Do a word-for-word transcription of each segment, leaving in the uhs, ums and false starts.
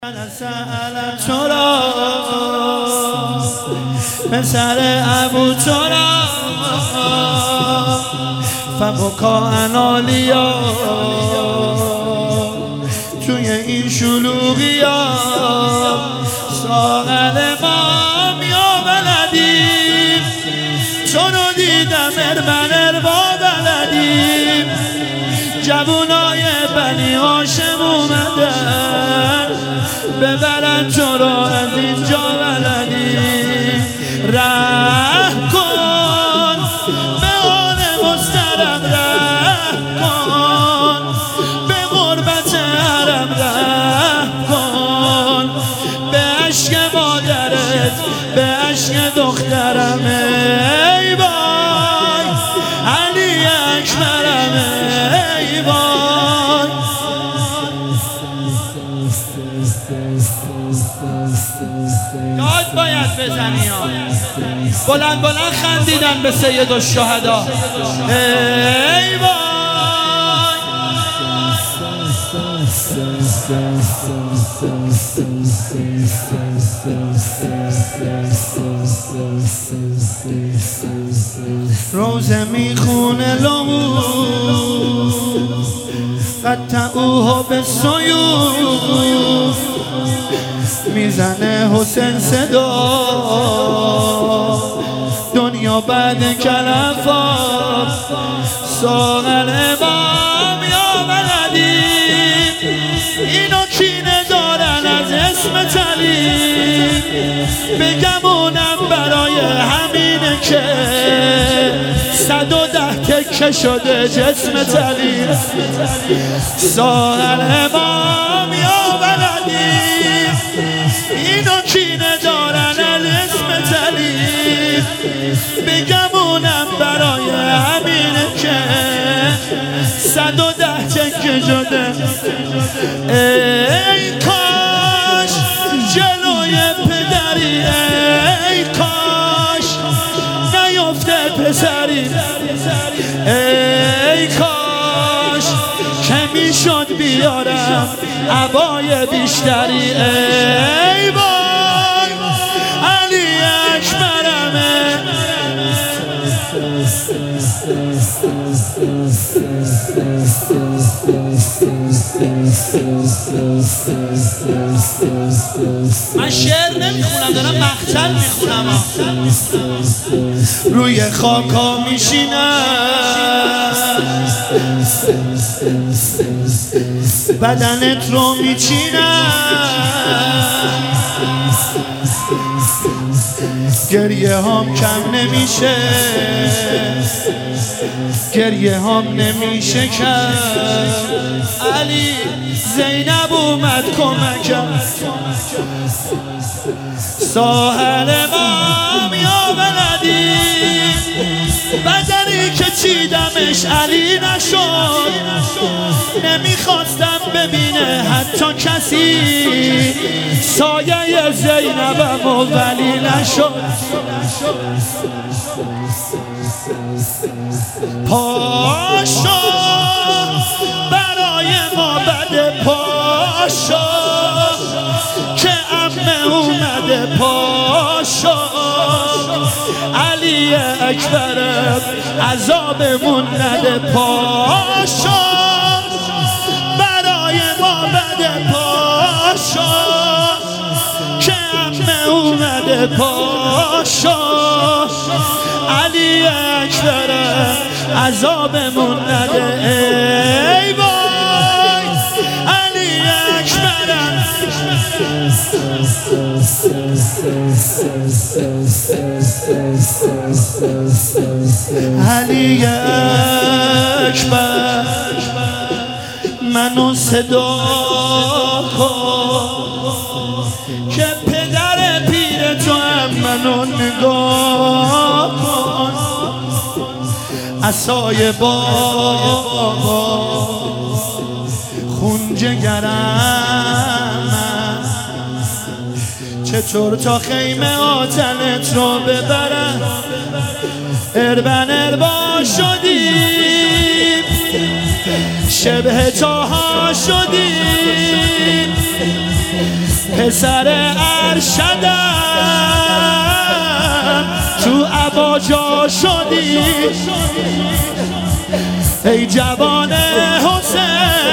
سأل چرا پسر ابو چرا فبکا انالیا توی این شلوغی ها ساغل ما یا بلدیم چونو دیدم اربن اربا بلدیم جوونای بنی هاشم اومدن ببرن چرا از اینجا بلدیم رحم کن به آن مسترم رحم کن به غربت حرم رحم کن به عشق مادرت به عشق دخترم ای وای علی اکبرم ای وای یاد باید بزنی ها بلند بلند خندیدن به سید الشهدا ای وای روزه میخونه لامو قطعوها به سیوف میزنه حسین صدا دنیا بعد کلفات ساغل امام یا بلدیم اینو کینه دارن از اسم تعلیم بگمونم برای همینه که صد و ده تکه شده جسم تعلیم ساغل امام یا بلدیم اینو کینه دارن از اسم تعلیم بگمونم برای همینه که صد و ده تکه شده ای کاش جلوی پدری ای کاش نیفته پسری ای کاش که میشد بیارم عبای بیشتری ای وای علی اکبرمه من شعر نمیخونم دارم مقتل میخونم روی خاکا میشینم بدنت رو میچینم گریه هم کم نمیشه گریه هم نمیشه کرد علی زینب اومد کمکم ساحل امام یا بلدیم بدنی که چیدمش علی نشد نمیخواستم ببینه حتی کسی سایه زینبم و ولی نشد پاشو برای ما بده پاشو که عمه اومده پاشو علی اکبرم عذابمون نده پاشو برای ما بده پاشو که عمه اومده پاشو علی اکبرم عذابمون نده ای وای علی اکبرم علی اکبر منو صدا کن که پدر پیر تو هم منو نگاه کن عصای بابا خون جگرم چطور تا خیمه آتنت رو ببرم اربن اربا شدیم شبه تاها شدیم پسر ارشدم تو عبا جا شدی ای جوان حسین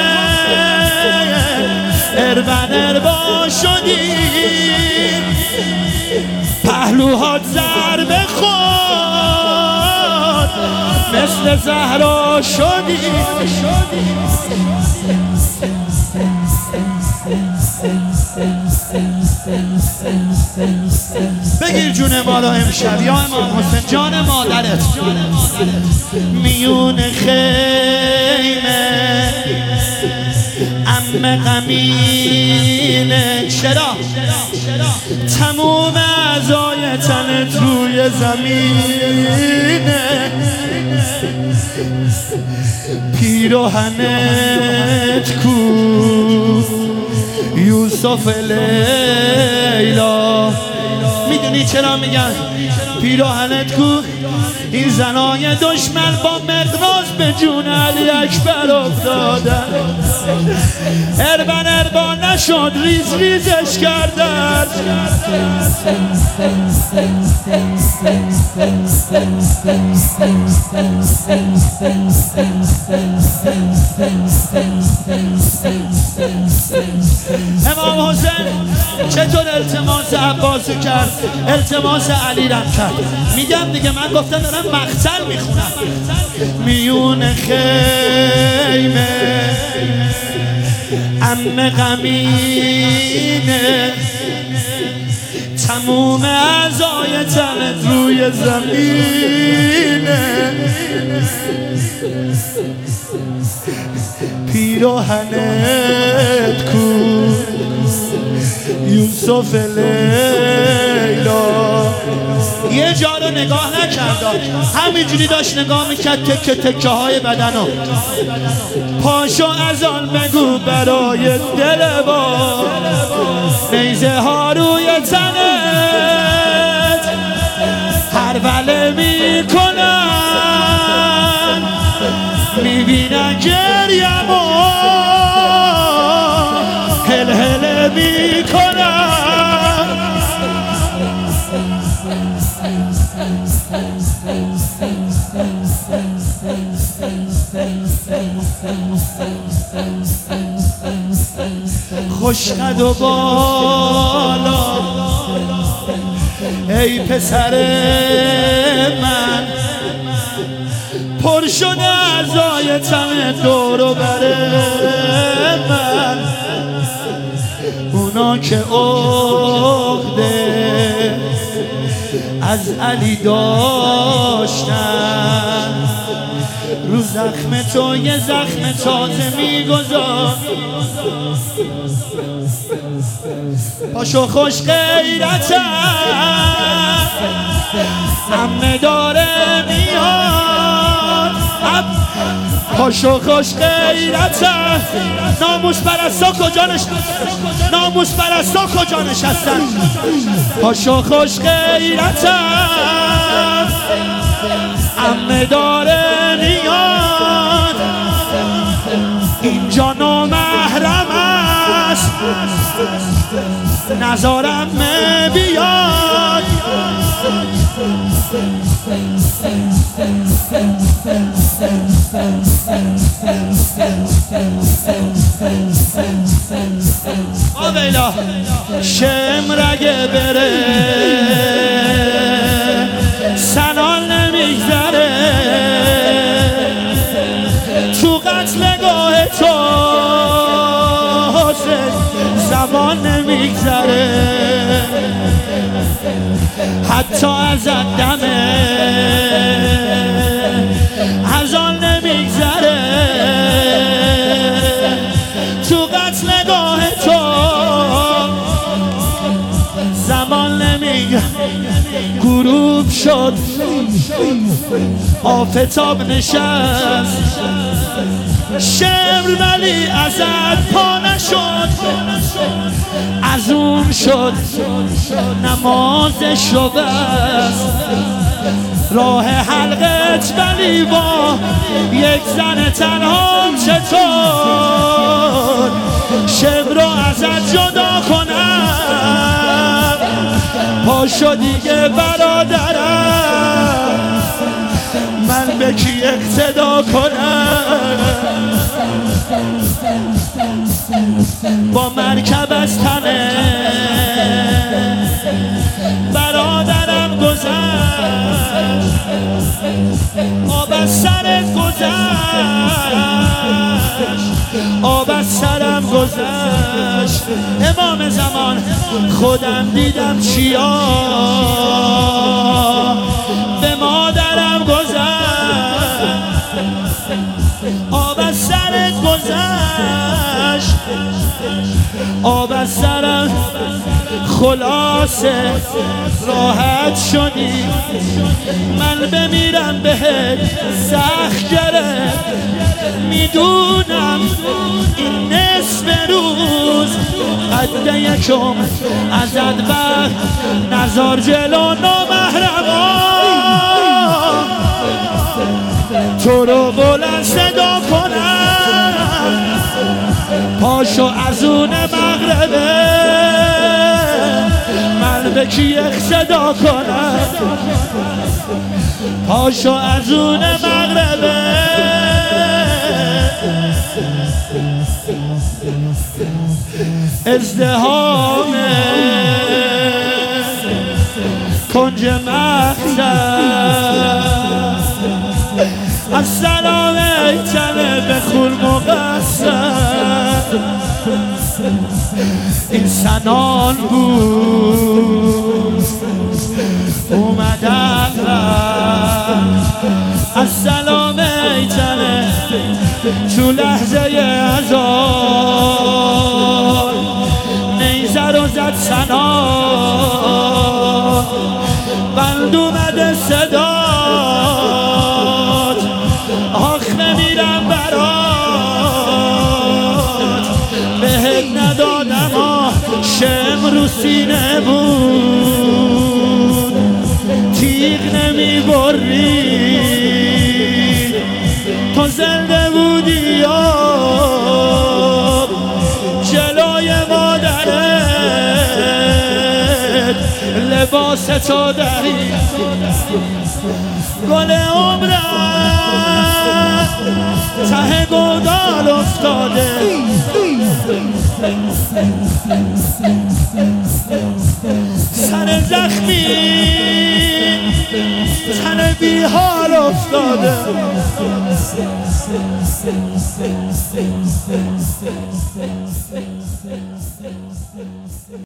اربن اربا شدی پهلوهات ضرب خود مثل زهرا شدی بگیر جون ما را امشب یا امام حسین جان مادرت میون خیمه عمه غمینه چرا تموم اعضای تنت روی زمینه پیراهنت کو یوسف لیلا میدونی چرا میگن پیراهنت کو این زنای دشمن با مقراض به جون علی اکبر افتادن اربن اربا نشد ریز ریزش کردن امام حسین چطور التماس عباسو کرد التماس علی رم کرد میگم دیگه من گفتم دارم مقتل میخونم میون خیمه عمه غمینه تموم اعضای تنت روی زمینه پیراهنت کو یوسف لیلا یه جا رو نگاه نکرد همینجوری داشت نگاه میکرد تکه تکه های بدنو پاشو از آن بگو برای دل با نیزه ها روی تنت هروله میکنن میبینن گریمو هل هل میکنن خوشقد و بالا ای پسر من پر شده اعضای تن دور و بر من اونا که عقده از علی داشتن رو زخم تو یه زخم تازه میگذار پاشو خوش غیرتم عمه داره میاد پاشو خوش غیرتم ناموس پرستا کجا نشستن ناموس پرستا کجا نشستن پاشو خوش غیرتم عمه داره میاد اینجا نامحرم است نزارم بیاد آویلا شمرگه بره سنان نمیگذره تو قتلگاه تو زمان نمیگذره حتی از دمه از آن نمیگذره تو قتلگاه تو زمان نمیگذره غروب شد آفتاب نشست شمر ولی ازت پا نشد از اون شد نمازش رو بست راه حلقت ولی با یک زن تنها چطور شمر رو ازت جدا کنم پاشو دیگه برادرم، من به کی اقتدا کنم؟ با مرکب از تنه برادرم گذشت، آب از سرت گذشت، آب از سرم گذشت. امام زمان خودم دیدم چیا به مادرم گذشت، آب از سرت گذشت، آب از سرم. خلاصه راحت شدی، من بمیرم بهت سخت گرفت، میدونم این نصف روز قد یکم ازت بر نزار جلو نامحرمان، تو رو بلند صدا کنم، پاشو از اون مغربه، من به کی اقتدا کنم؟ پاشو از اون مغربه. ازدهام کنج مقصد، السلام ایتنه به خون مقصد، این سنان بود اومدن السلام ایتنه تو لحظه ازان، نیزه رو زد سنان، بند اومده صدات، آخ نمیرم برات، بهت ندادم آه شم رو سینه بود، تیغ نمی بری، تو زنده بودی یا جلوی مادرت، لباس تو دری، گل عمرم ته گودال افتاده، سر زخمی تن بی حال افتاده.